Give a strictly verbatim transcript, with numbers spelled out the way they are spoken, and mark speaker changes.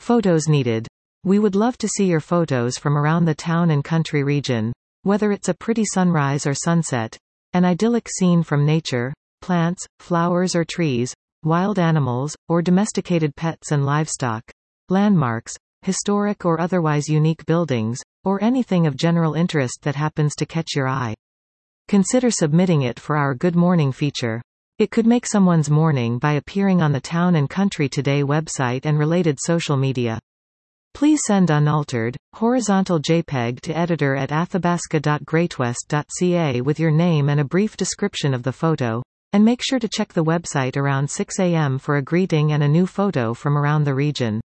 Speaker 1: Photos needed. We would love to see your photos from around the town and country region. Whether it's a pretty sunrise or sunset, an idyllic scene from nature, plants, flowers or trees, wild animals, or domesticated pets and livestock, landmarks, historic or otherwise unique buildings, or anything of general interest that happens to catch your eye. Consider submitting it for our Good Morning feature. It could make someone's morning by appearing on the Town and Country Today website and related social media. Please send unaltered, horizontal JPEG to editor at athabasca dot greatwest dot c a with your name and a brief description of the photo, and make sure to check the website around six a m for a greeting and a new photo from around the region.